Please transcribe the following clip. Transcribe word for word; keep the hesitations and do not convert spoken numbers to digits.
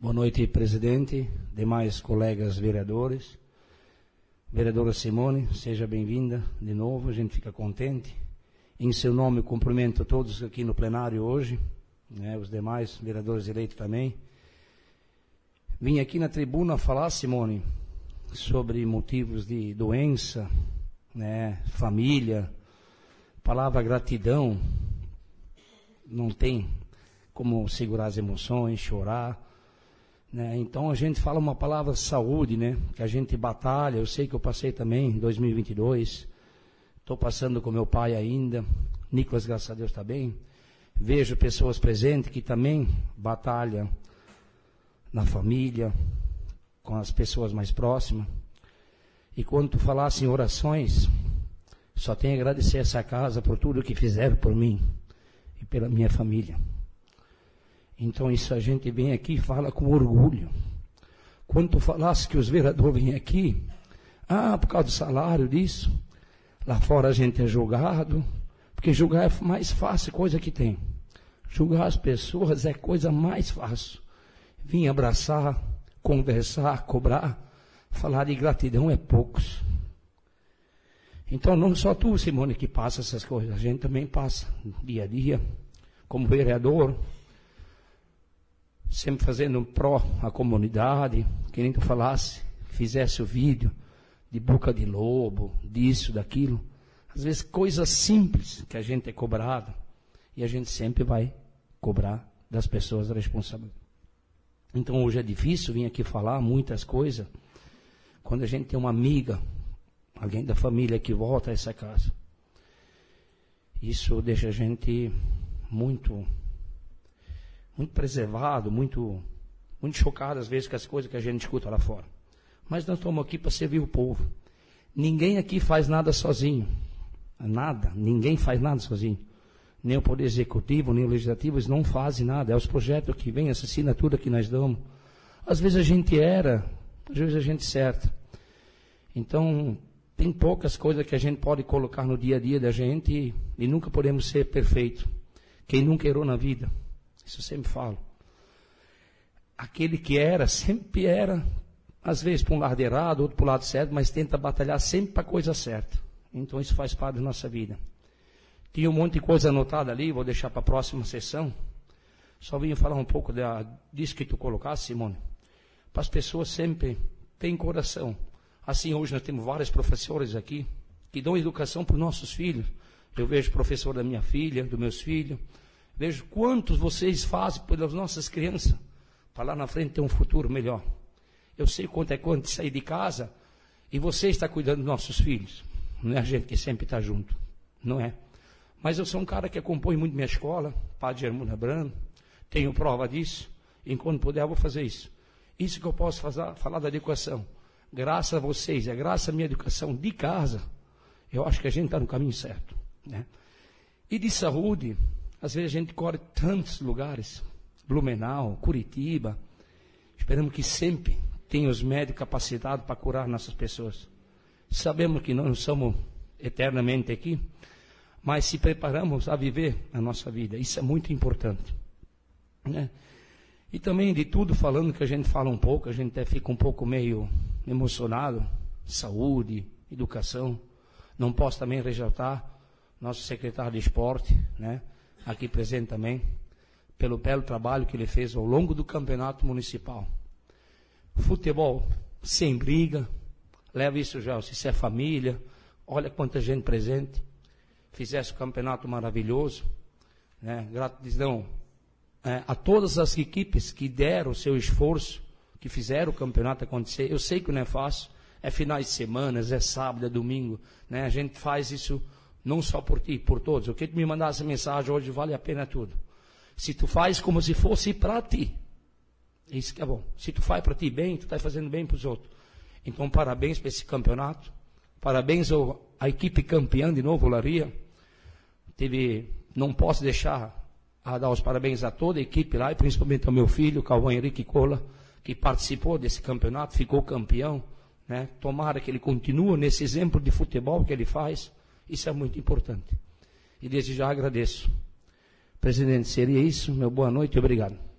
Boa noite, presidente, demais colegas vereadores. Vereadora Simone, seja bem-vinda de novo, a gente fica contente. Em seu nome, eu cumprimento todos aqui no plenário hoje, né, os demais vereadores eleitos também. Vim aqui na tribuna falar, Simone, sobre motivos de doença, né, família, palavra gratidão. Não tem como segurar as emoções, chorar. Né? Então a gente fala uma palavra saúde, né? Que a gente batalha. Eu sei que eu passei também em dois mil e vinte e dois, estou passando com meu pai ainda. Nicolas, graças a Deus, está bem. Vejo pessoas presentes que também batalham na família, com as pessoas mais próximas. E quando tu falasse em orações, só tenho a agradecer essa casa por tudo que fizeram por mim e pela minha família. Então isso a gente vem aqui e fala com orgulho. Quando tu falasse que os vereadores vêm aqui, ah, por causa do salário disso, lá fora a gente é julgado, porque julgar é mais fácil coisa que tem. Julgar as pessoas é coisa mais fácil. Vim abraçar, conversar, cobrar, falar de gratidão é poucos. Então não só tu, Simone, que passa essas coisas, a gente também passa dia a dia, como vereador, sempre fazendo pró à comunidade, que nem tu falasse, fizesse o vídeo de boca de lobo, disso, daquilo. Às vezes coisas simples que a gente é cobrado, e a gente sempre vai cobrar das pessoas a responsabilidade. Então hoje é difícil vir aqui falar muitas coisas, quando a gente tem uma amiga, alguém da família que volta a essa casa. Isso deixa a gente muito... muito preservado, muito, muito chocado às vezes com as coisas que a gente escuta lá fora. Mas nós estamos aqui para servir o povo. Ninguém aqui faz nada sozinho. Nada, ninguém faz nada sozinho. Nem o Poder Executivo, nem o Legislativo, eles não fazem nada. É os projetos que vêm, essa assinatura que nós damos. Às vezes a gente era, às vezes a gente certa. Então, tem poucas coisas que a gente pode colocar no dia a dia da gente e, e nunca podemos ser perfeitos. Quem nunca errou na vida? Isso eu sempre falo. Aquele que era, sempre era, às vezes para um lado errado, outro para o lado certo, mas tenta batalhar sempre para a coisa certa. Então isso faz parte da nossa vida. Tinha um monte de coisa anotada ali, vou deixar para a próxima sessão. Só vim falar um pouco da, disso que tu colocaste, Simone. Para as pessoas sempre terem coração. Assim, hoje nós temos vários professores aqui, que dão educação para os nossos filhos. Eu vejo professor da minha filha, dos meus filhos. Vejo quantos vocês fazem pelas nossas crianças, para lá na frente ter um futuro melhor. Eu sei quanto é quanto sair de casa e você está cuidando dos nossos filhos. Não é a gente que sempre está junto, não é? Mas eu sou um cara que acompanha muito minha escola, Padre Germano Brando, tenho prova disso, e enquanto puder eu vou fazer isso. Isso que eu posso fazer, falar da educação. Graças a vocês, é graças à minha educação de casa, eu acho que a gente está no caminho certo, né? E de saúde... Às vezes a gente corre tantos lugares, Blumenau, Curitiba, esperamos que sempre tenha os médicos capacitados para curar nossas pessoas. Sabemos que nós não somos eternamente aqui, mas se preparamos a viver a nossa vida, isso é muito importante. Né? E também de tudo falando que a gente fala um pouco, a gente até fica um pouco meio emocionado, saúde, educação. Não posso também ressaltar nosso secretário de esporte, né? Aqui presente também, pelo belo trabalho que ele fez ao longo do campeonato municipal. Futebol sem briga, leva isso já, se isso é família, olha quanta gente presente, fizesse um campeonato maravilhoso, né? Gratidão é, a todas as equipes que deram o seu esforço, que fizeram o campeonato acontecer. Eu sei que não é fácil, é finais de semana, é sábado, é domingo, né? A gente faz isso não só por ti, por todos. O que tu me mandasse mensagem hoje vale a pena tudo. Se tu faz como se fosse para ti, isso que é bom. Se tu faz para ti bem, tu está fazendo bem para os outros. Então, parabéns para esse campeonato. Parabéns ao, à equipe campeã de novo, Olaria. Teve, não posso deixar a dar os parabéns a toda a equipe lá, e principalmente ao meu filho, Cauã Henrique Cola, que participou desse campeonato, ficou campeão. Né? Tomara que ele continue nesse exemplo de futebol que ele faz. Isso é muito importante. E desde já agradeço. Presidente, seria isso. Meu boa noite e obrigado.